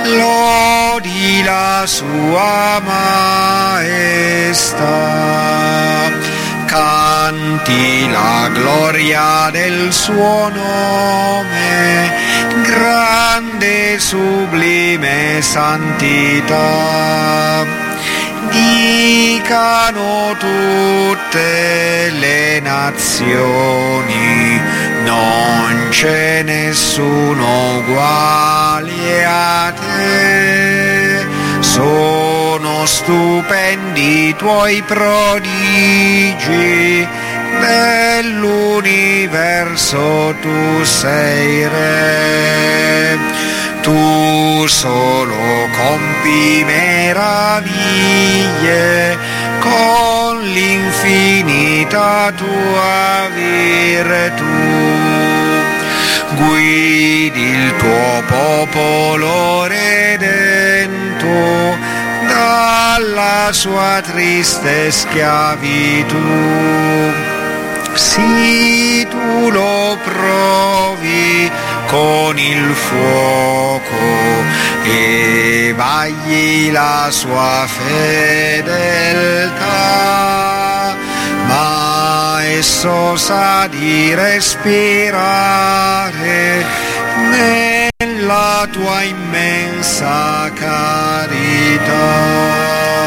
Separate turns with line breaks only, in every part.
lodi la sua maestà, canti la gloria del suo nome, grande sublime santità. Dicano tutte le nazioni, non c'è nessuno uguale a te. Sono stupendi i tuoi prodigi, nell'universo tu sei re. Tu solo compi meraviglie con l'infinita tua virtù. Guidi il tuo popolo redento dalla sua triste schiavitù. Sì, tu lo provi con il fuoco e vagli la sua fedeltà, ma esso sa di respirare nella tua immensa carità.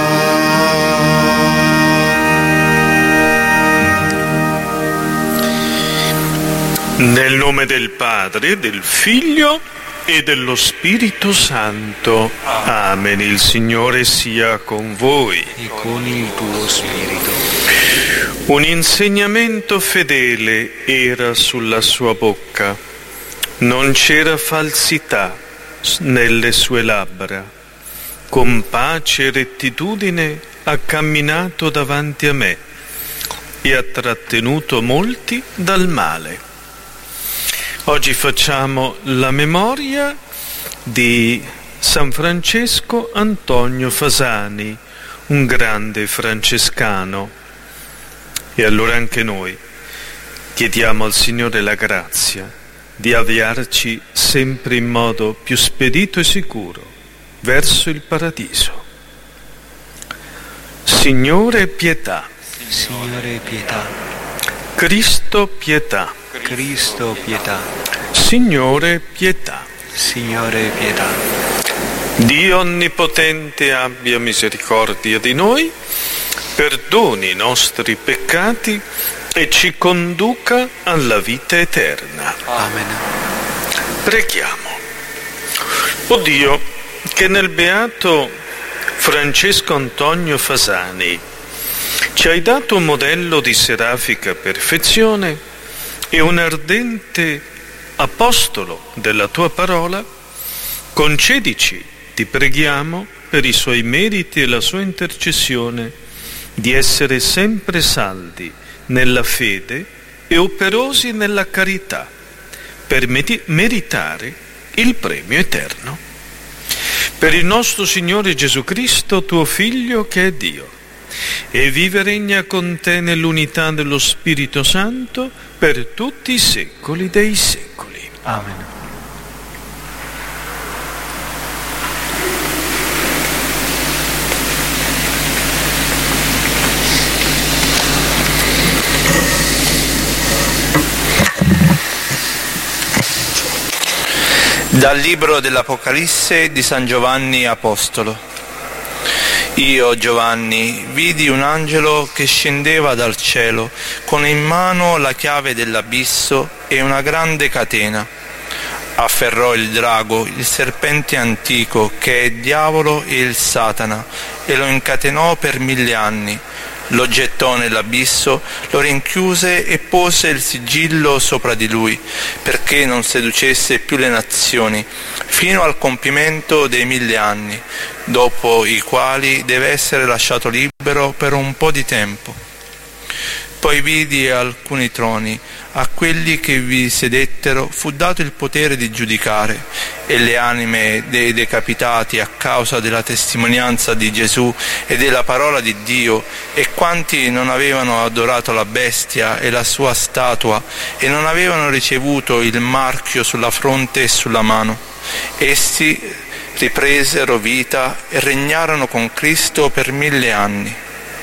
Nel nome del Padre, del Figlio e dello Spirito Santo. Amen. Il Signore sia con voi.
E con il tuo spirito.
Un insegnamento fedele era sulla sua bocca. Non c'era falsità nelle sue labbra. Con pace e rettitudine ha camminato davanti a me e ha trattenuto molti dal male. Oggi facciamo la memoria di San Francesco Antonio Fasani, un grande francescano. E allora anche noi chiediamo al Signore la grazia di avviarci sempre in modo più spedito e sicuro verso il paradiso. Signore pietà.
Signore pietà.
Cristo pietà.
Cristo pietà.
Signore pietà.
Signore pietà.
Dio onnipotente abbia misericordia di noi, perdoni i nostri peccati e ci conduca alla vita eterna.
Amen.
Preghiamo. O Dio, che nel beato Francesco Antonio Fasani ci hai dato un modello di serafica perfezione e un ardente apostolo della tua parola, concedici, ti preghiamo, per i suoi meriti e la sua intercessione, di essere sempre saldi nella fede e operosi nella carità, per meritare il premio eterno. Per il nostro Signore Gesù Cristo, tuo Figlio, che è Dio, e vive e regna con te nell'unità dello Spirito Santo per tutti i secoli dei secoli.
Amen.
Dal libro dell'Apocalisse di San Giovanni Apostolo. Io, Giovanni, vidi un angelo che scendeva dal cielo con in mano la chiave dell'abisso e una grande catena. Afferrò il drago, il serpente antico, che è il diavolo e il Satana, e lo incatenò per 1000 anni. Lo gettò nell'abisso, lo rinchiuse e pose il sigillo sopra di lui, perché non seducesse più le nazioni, fino al compimento dei 1000 anni, dopo i quali deve essere lasciato libero per un po' di tempo. Poi vidi alcuni troni, a quelli che vi sedettero fu dato il potere di giudicare, e le anime dei decapitati a causa della testimonianza di Gesù e della parola di Dio, e quanti non avevano adorato la bestia e la sua statua, e non avevano ricevuto il marchio sulla fronte e sulla mano. Essi ripresero vita e regnarono con Cristo per 1000 anni.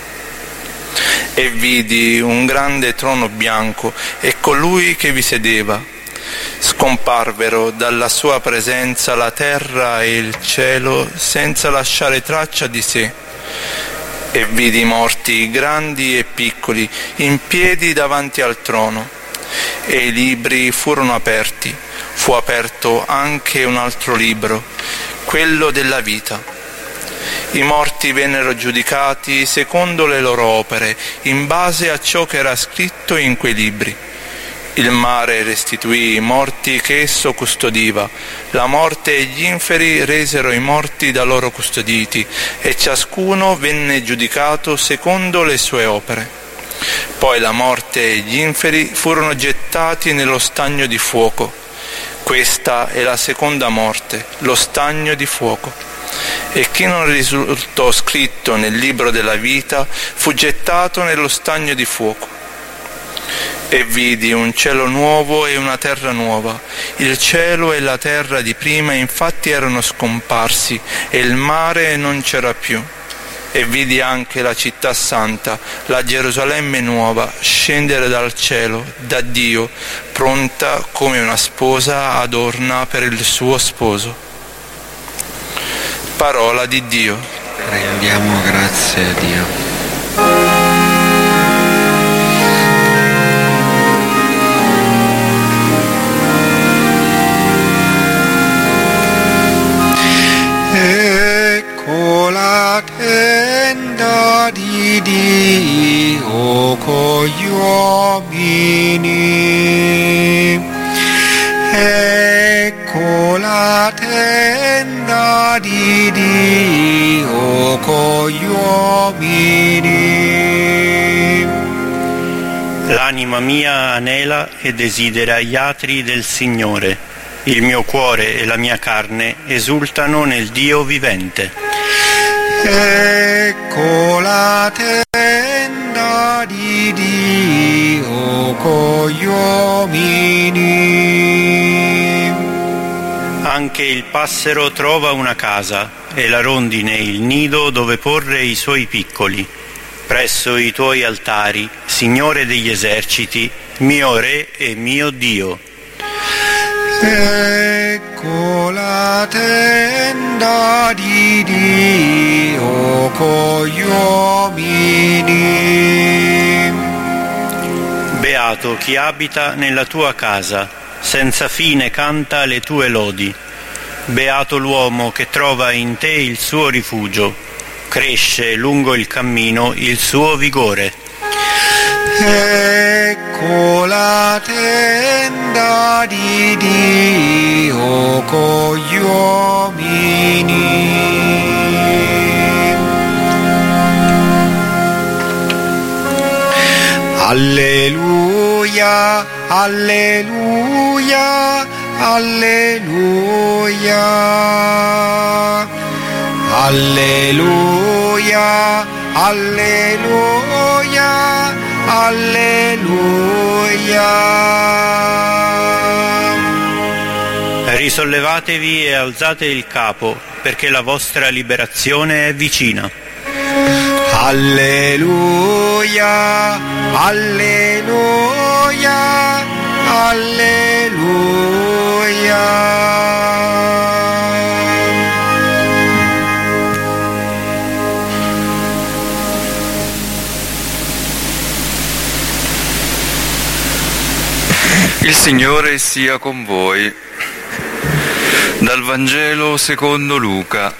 E vidi un grande trono bianco e colui che vi sedeva. Scomparvero dalla sua presenza la terra e il cielo senza lasciare traccia di sé. E vidi i morti, grandi e piccoli, in piedi davanti al trono. E i libri furono aperti. Fu aperto anche un altro libro, quello della vita. I morti vennero giudicati secondo le loro opere, in base a ciò che era scritto in quei libri. Il mare restituì i morti che esso custodiva. La morte e gli inferi resero i morti da loro custoditi, e ciascuno venne giudicato secondo le sue opere. Poi la morte e gli inferi furono gettati nello stagno di fuoco. Questa è la seconda morte, lo stagno di fuoco. E chi non risultò scritto nel libro della vita fu gettato nello stagno di fuoco. E vidi un cielo nuovo e una terra nuova. Il cielo e la terra di prima infatti erano scomparsi, e il mare non c'era più. E vidi anche la città santa, la Gerusalemme nuova, scendere dal cielo, da Dio, pronta come una sposa adorna per il suo sposo. Parola di Dio.
Rendiamo grazie a Dio.
Ecco la tenda di Dio con gli uomini. Ecco la tenda di Dio con gli uomini.
L'anima mia anela e desidera gli atri del Signore. Il mio cuore e la mia carne esultano nel Dio vivente.
Ecco la tenda di Dio con gli uomini.
Anche il passero trova una casa, e la rondine il nido dove porre i suoi piccoli. Presso i tuoi altari, Signore degli eserciti, mio Re e mio Dio.
Ecco la tenda di Dio con gli uomini.
Beato chi abita nella tua casa, senza fine canta le tue lodi. Beato l'uomo che trova in te il suo rifugio, cresce lungo il cammino il suo vigore.
Ecco la tenda di Dio con gli uomini. Alleluia, alleluia, alleluia. Alleluia, alleluia, alleluia.
Risollevatevi e alzate il capo, perché la vostra liberazione è vicina.
Alleluia, alleluia, alleluia.
Il Signore sia con voi. Dal Vangelo secondo Luca.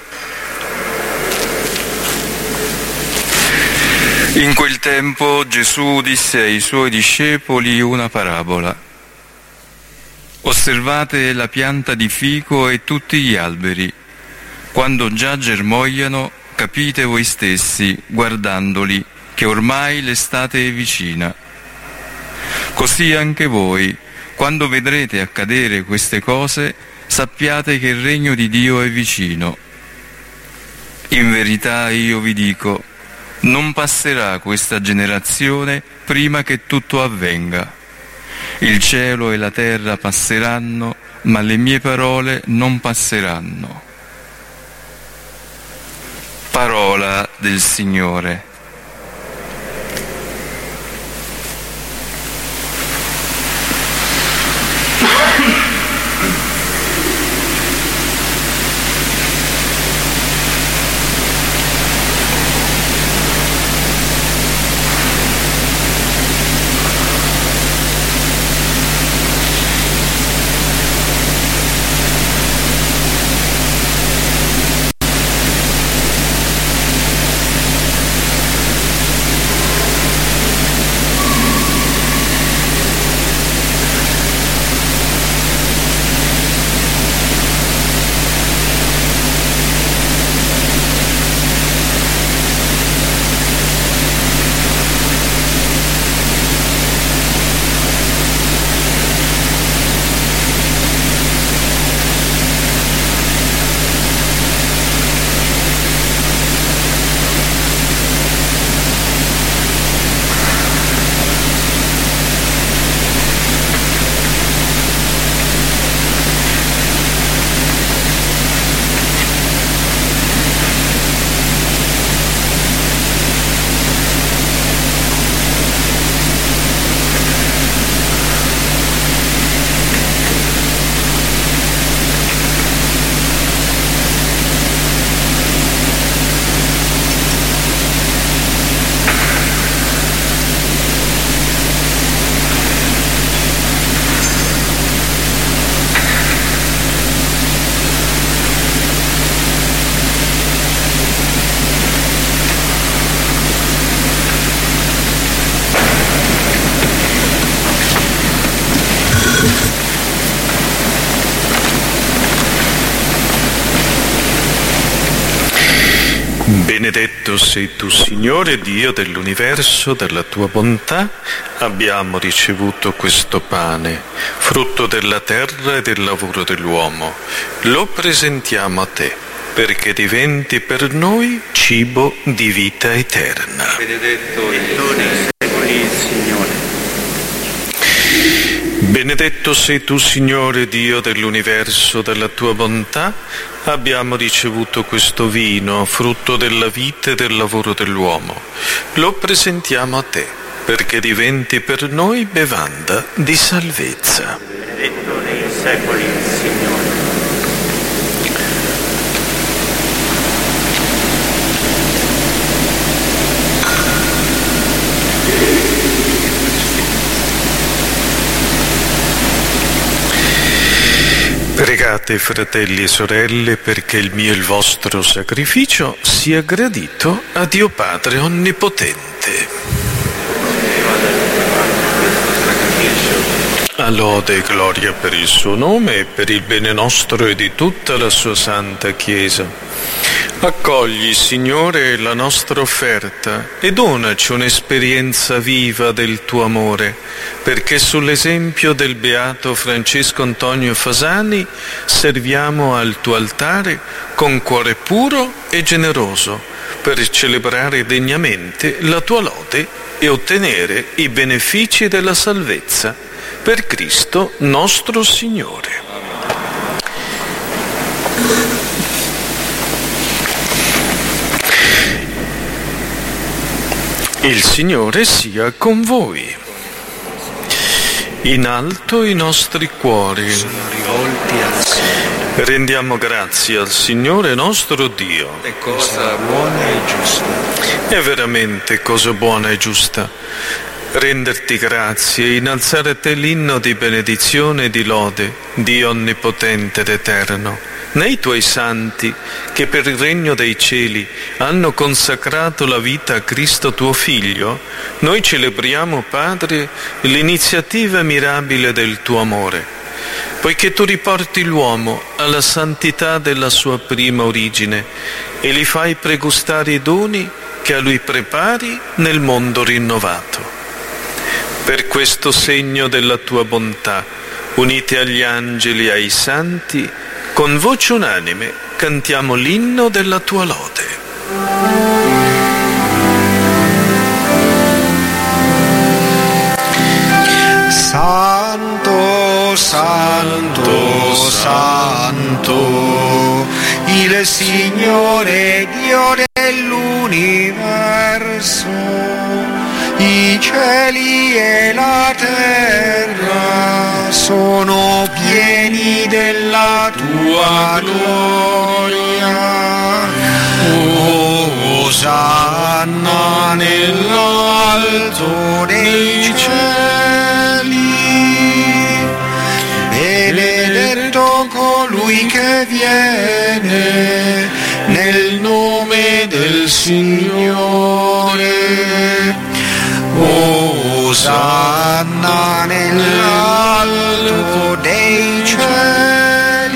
In quel tempo Gesù disse ai suoi discepoli una parabola. Osservate la pianta di fico e tutti gli alberi. Quando già germogliano, capite voi stessi, guardandoli, che ormai l'estate è vicina. Così anche voi, quando vedrete accadere queste cose, sappiate che il regno di Dio è vicino. In verità io vi dico, non passerà questa generazione prima che tutto avvenga. Il cielo e la terra passeranno, ma le mie parole non passeranno. Parola del Signore.
Benedetto sei tu, Signore Dio dell'universo, della tua bontà abbiamo ricevuto questo pane, frutto della terra e del lavoro dell'uomo. Lo presentiamo a te, perché diventi per noi cibo di vita eterna.
Benedetto nei secoli il Signore.
Benedetto sei tu, Signore Dio dell'universo, della tua bontà abbiamo ricevuto questo vino, frutto della vita e del lavoro dell'uomo. Lo presentiamo a te, perché diventi per noi bevanda di salvezza.
Benedetto nei secoli il Signore.
Pregate, fratelli e sorelle, perché il mio e il vostro sacrificio sia gradito a Dio Padre Onnipotente. A lode e gloria per il suo nome e per il bene nostro e di tutta la sua santa Chiesa. Accogli, Signore, la nostra offerta e donaci un'esperienza viva del tuo amore, perché sull'esempio del beato Francesco Antonio Fasani serviamo al tuo altare con cuore puro e generoso, per celebrare degnamente la tua lode e ottenere i benefici della salvezza. Per Cristo nostro Signore. Il Signore sia con voi. In alto i nostri cuori
Sono rivolti al Signore.
rendiamo grazie al Signore nostro Dio.
È cosa buona e giusta.
È veramente cosa buona e giusta renderti grazie e innalzare a te l'inno di benedizione e di lode, Dio onnipotente ed eterno. Nei tuoi santi, che per il regno dei cieli hanno consacrato la vita a Cristo tuo Figlio, noi celebriamo, Padre, l'iniziativa mirabile del tuo amore, poiché tu riporti l'uomo alla santità della sua prima origine e gli fai pregustare i doni che a lui prepari nel mondo rinnovato. Per questo segno della tua bontà, uniti agli angeli e ai santi, con voce unanime cantiamo l'inno della tua lode.
Santo, Santo, Santo, il Signore Dio I cieli e la terra sono pieni della tua gloria. Osanna nell'alto dei cieli. Benedetto colui che viene nel nome del Signore. Osanna nell'alto dei cieli.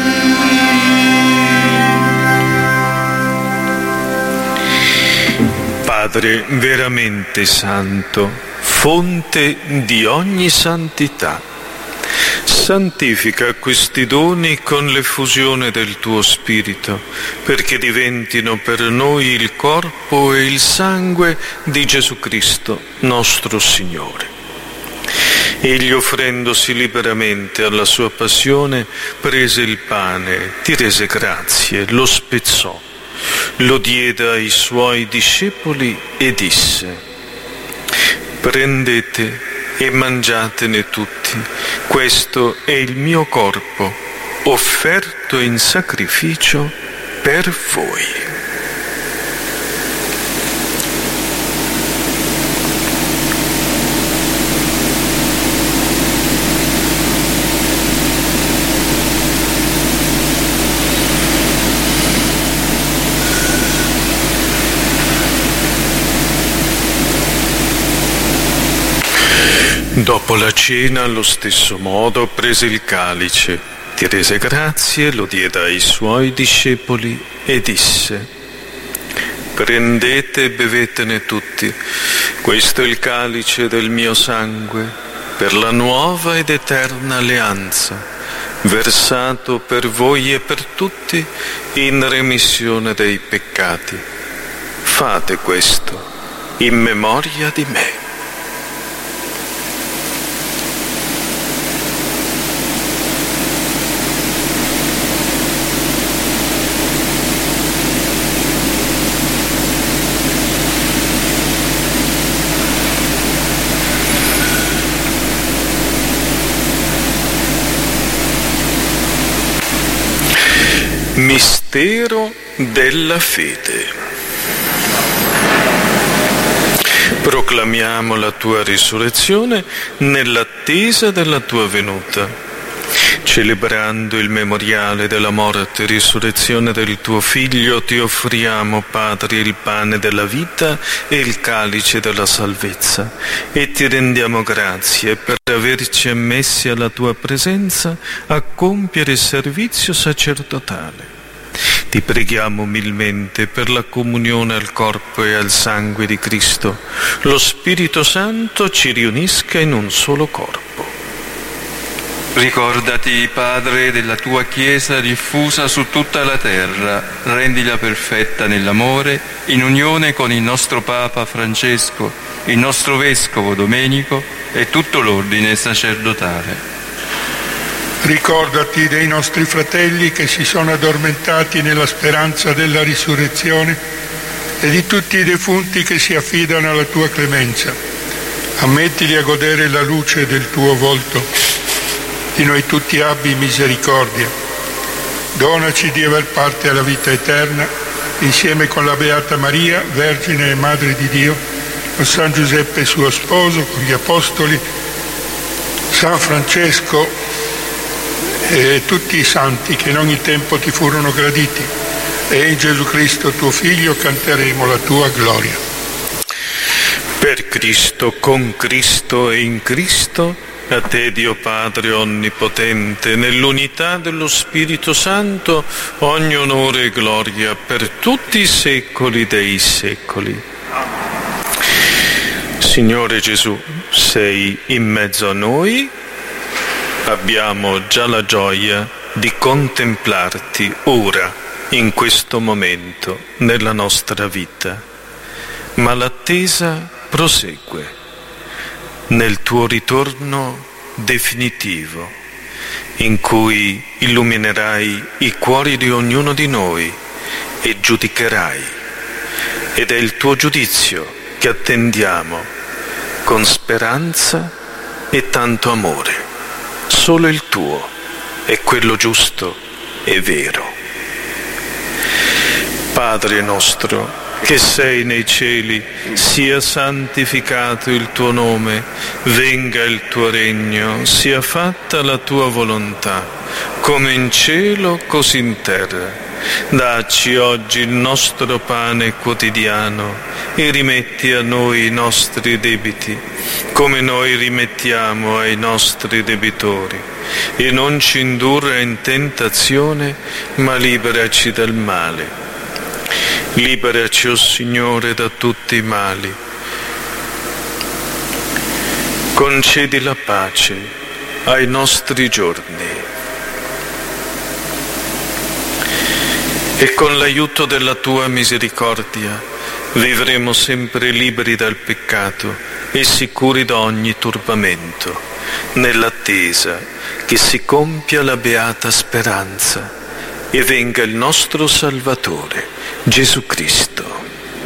Padre veramente santo, fonte di ogni santità, santifica questi doni con l'effusione del tuo Spirito, perché diventino per noi il corpo e il sangue di Gesù Cristo, nostro Signore. Egli, offrendosi liberamente alla sua passione, prese il pane, ti rese grazie, lo spezzò, lo diede ai suoi discepoli e disse: prendete e mangiatene tutti, questo è il mio corpo, offerto in sacrificio per voi. Dopo la cena, allo stesso modo, prese il calice, ti rese grazie, lo diede ai suoi discepoli e disse: prendete e bevetene tutti, questo è il calice del mio sangue, per la nuova ed eterna alleanza, versato per voi e per tutti in remissione dei peccati. Fate questo in memoria di me. Mistero della fede. Proclamiamo la tua risurrezione nell'attesa della tua venuta. Celebrando il memoriale della morte e risurrezione del tuo Figlio, ti offriamo, Padre, il pane della vita e il calice della salvezza, e ti rendiamo grazie per averci ammessi alla tua presenza a compiere il servizio sacerdotale. Ti preghiamo umilmente per la comunione al corpo e al sangue di Cristo. Lo Spirito Santo ci riunisca in un solo corpo.
Ricordati, Padre, della tua Chiesa diffusa su tutta la terra, rendila perfetta nell'amore, in unione con il nostro Papa Francesco, il nostro Vescovo Domenico e tutto l'ordine sacerdotale.
Ricordati dei nostri fratelli che si sono addormentati nella speranza della risurrezione e di tutti i defunti che si affidano alla tua clemenza. Ammettili a godere la luce del tuo volto. Di noi tutti abbi misericordia. Donaci di aver parte alla vita eterna, insieme con la Beata Maria, Vergine e Madre di Dio, con San Giuseppe suo sposo, con gli Apostoli, San Francesco e tutti i santi che in ogni tempo ti furono graditi, e in Gesù Cristo tuo Figlio canteremo la tua gloria.
Per Cristo, con Cristo e in Cristo, a te, Dio Padre Onnipotente, nell'unità dello Spirito Santo, ogni onore e gloria per tutti i secoli dei secoli. Signore Gesù, sei in mezzo a noi, abbiamo già la gioia di contemplarti ora, in questo momento, nella nostra vita, ma l'attesa prosegue. Nel tuo ritorno definitivo, in cui illuminerai i cuori di ognuno di noi e giudicherai. Ed è il tuo giudizio che attendiamo, con speranza e tanto amore. Solo il tuo è quello giusto e vero. Padre nostro, che sei nei cieli, sia santificato il tuo nome, venga il tuo regno, sia fatta la tua volontà, come in cielo così in terra. Dacci oggi il nostro pane quotidiano e rimetti a noi i nostri debiti, come noi rimettiamo ai nostri debitori. E non ci indurre in tentazione, ma liberaci dal male. Liberaci, o Signore, da tutti i mali. Concedi la pace ai nostri giorni. E con l'aiuto della tua misericordia vivremo sempre liberi dal peccato e sicuri da ogni turbamento, nell'attesa che si compia la beata speranza e venga il nostro Salvatore, Gesù Cristo.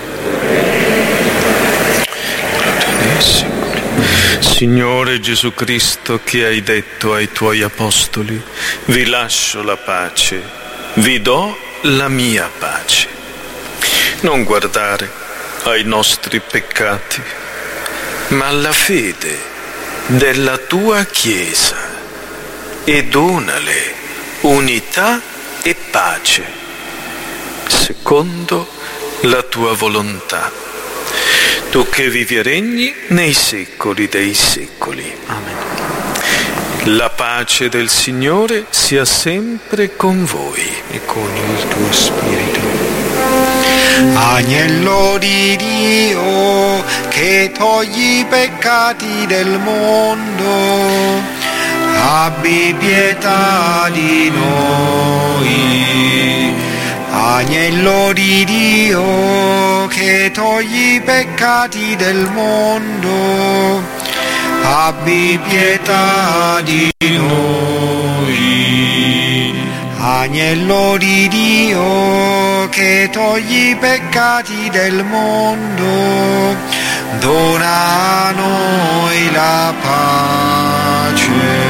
Signore Gesù Cristo, che hai detto ai tuoi apostoli: vi lascio la pace, vi do la mia pace. Non guardare ai nostri peccati, ma alla fede della tua Chiesa, e donale unità e pace, secondo la tua volontà. Tu che vivi e regni nei secoli dei secoli. Amen. La pace del Signore sia sempre con voi
e con il tuo spirito.
Agnello di Dio, che togli i peccati del mondo, abbi pietà di noi. Agnello di Dio, che togli i peccati del mondo, abbi pietà di noi. Agnello di Dio, che togli i peccati del mondo, dona a noi la pace.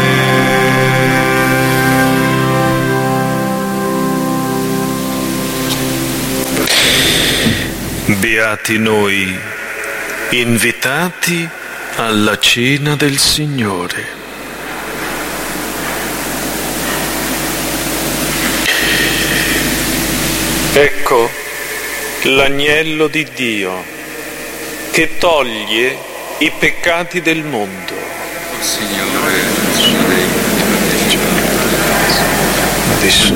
Beati noi, invitati alla cena del Signore. Ecco l'agnello di Dio che toglie i peccati del mondo.
Signore,
Adesso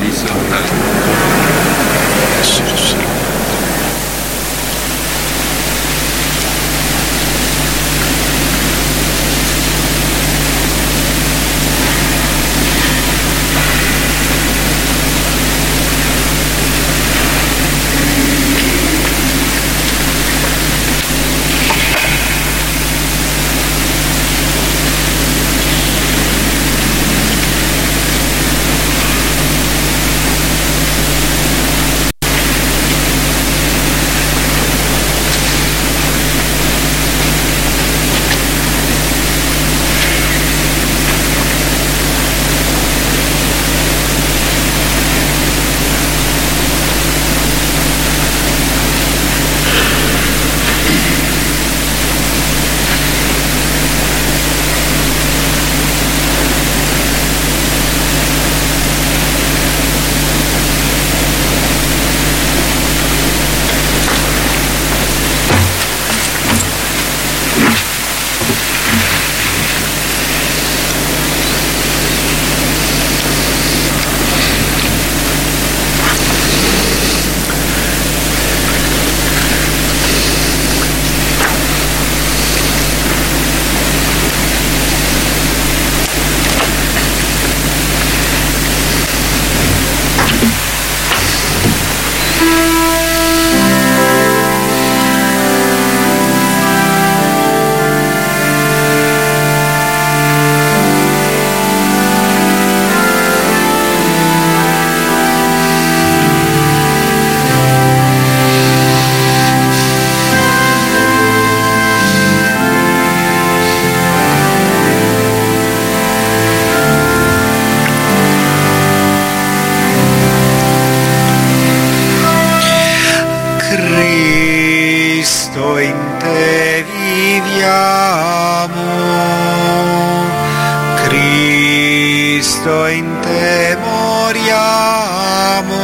Cristo in te moriamo,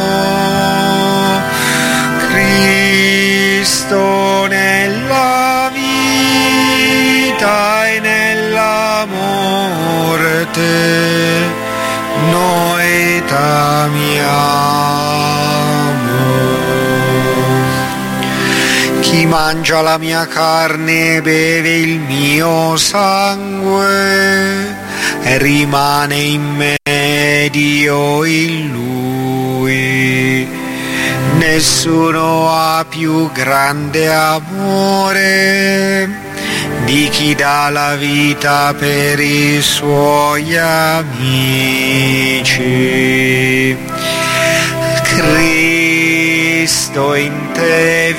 Cristo nella vita e nella morte noi t'amiamo. Chi mangia la mia carne e beve il mio sangue rimane in me ed io in lui. Nessuno ha più grande amore di chi dà la vita per i suoi amici. Cristo in te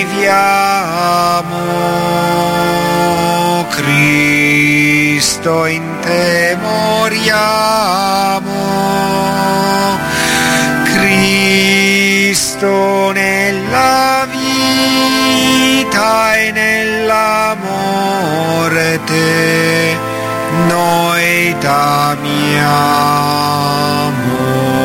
viviamo, Cristo in te moriamo, Cristo nella vita e nella morte noi t'amiamo.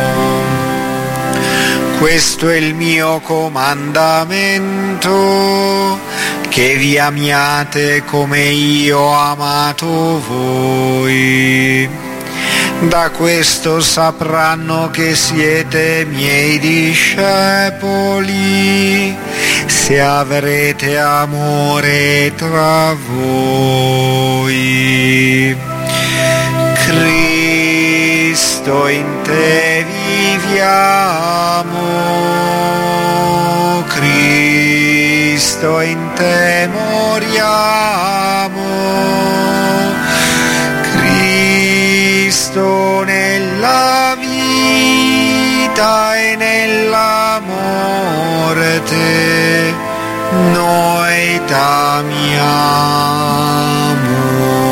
Questo è il mio comandamento, che vi amiate come io ho amato voi. Da questo sapranno che siete miei discepoli, se avrete amore tra voi. Cristo in te viviamo, Cristo in te moriamo, Cristo nella vita e nella morte noi t'amiamo.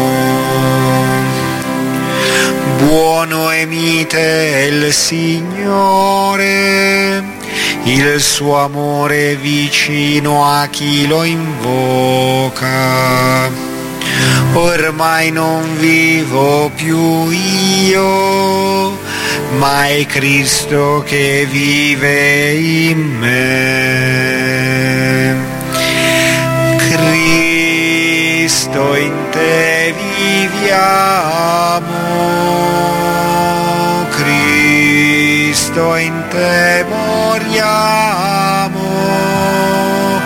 Buono e mite è il Signore, il suo amore è vicino a chi lo invoca. Ormai non vivo più io, ma è Cristo che vive in me. Cristo in te viviamo, Cristo in te moriamo,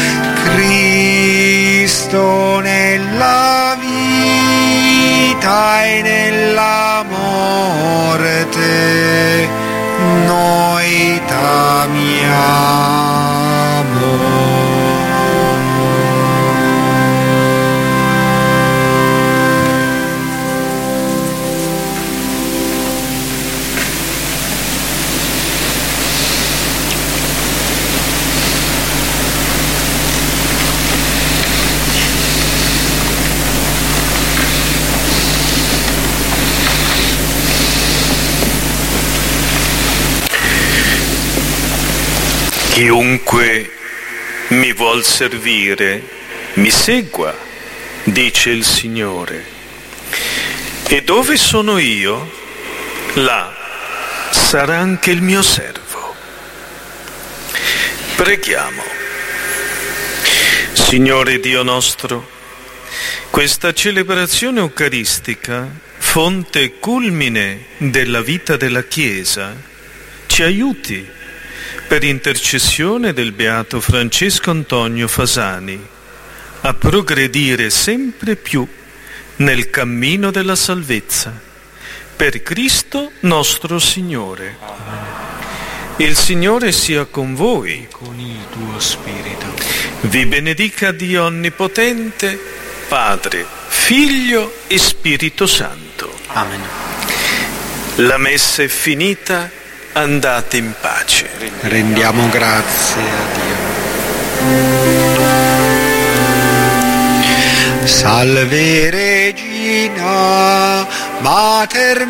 Cristo nella vita e nella morte noi t'amiamo.
Chiunque mi vuol servire, mi segua, dice il Signore. E dove sono io, là sarà anche il mio servo. Preghiamo. Signore Dio nostro, questa celebrazione eucaristica, fonte e culmine della vita della Chiesa, ci aiuti per intercessione del Beato Francesco Antonio Fasani, a progredire sempre più nel cammino della salvezza, per Cristo nostro Signore. Il Signore sia con voi.
Con il tuo spirito.
Vi benedica Dio Onnipotente, Padre, Figlio e Spirito Santo.
Amen.
La messa è finita. Andate in pace.
Rendiamo grazie a Dio. Salve Regina, Mater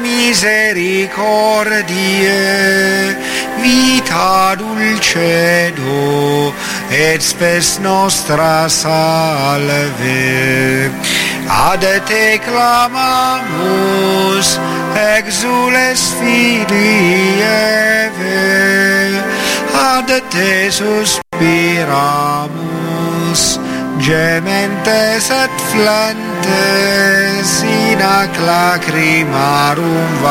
misericordiae, vita dulcedo et spes nostra salve. ad te clamamus, exules Filii Eve, ad te suspiramus, gementes et flentes in ac lacrimarum